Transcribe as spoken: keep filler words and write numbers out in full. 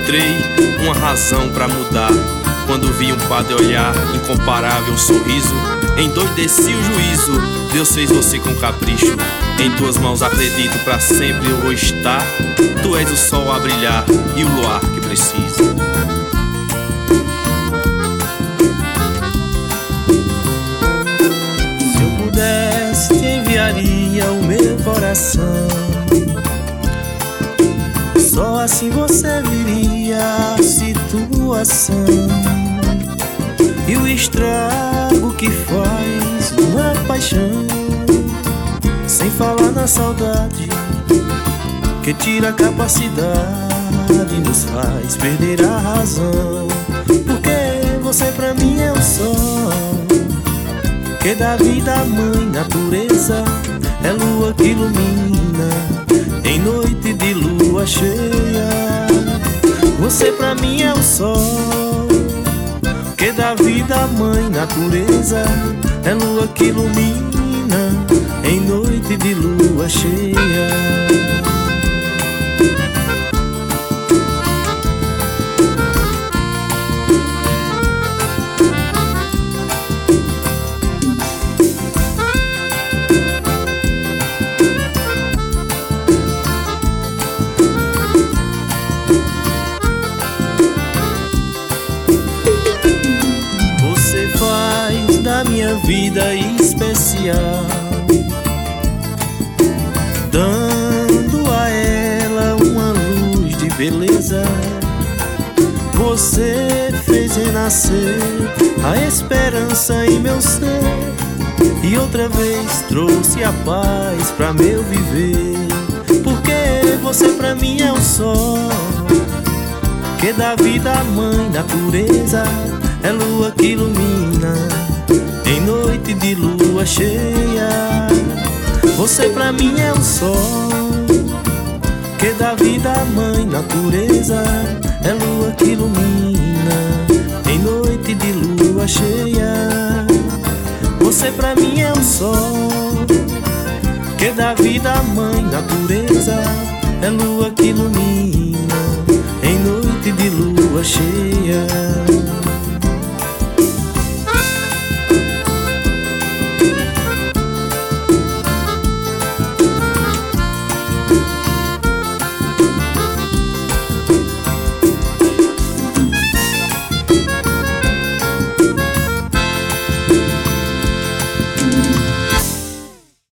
encontrei uma razão pra mudar. Quando vi um padre olhar, incomparável sorriso, endoideci o juízo. Deus fez você com capricho. Em tuas mãos acredito, pra sempre eu vou estar. Tu és o sol a brilhar e o luar que preciso. Se eu pudesse, te enviaria o meu coração. Só assim você viria a situação e o estrago que faz uma paixão. Sem falar na saudade que tira a capacidade, nos faz perder a razão. Porque você pra mim é o sol que dá vida à mãe natureza, é lua que ilumina em noite de lua cheia. Você pra mim é o sol que dá vida à mãe natureza, é lua que ilumina em noite de lua cheia. Da minha vida especial, dando a ela uma luz de beleza. Você fez renascer a esperança em meu ser e outra vez trouxe a paz pra meu viver. Porque você pra mim é o sol que dá vida à mãe natureza, é lua que ilumina em noite de lua cheia. Você pra mim é o sol que dá vida à mãe natureza, é lua que ilumina em noite de lua cheia. Você pra mim é o sol que dá vida à mãe natureza, é lua que ilumina em noite de lua cheia.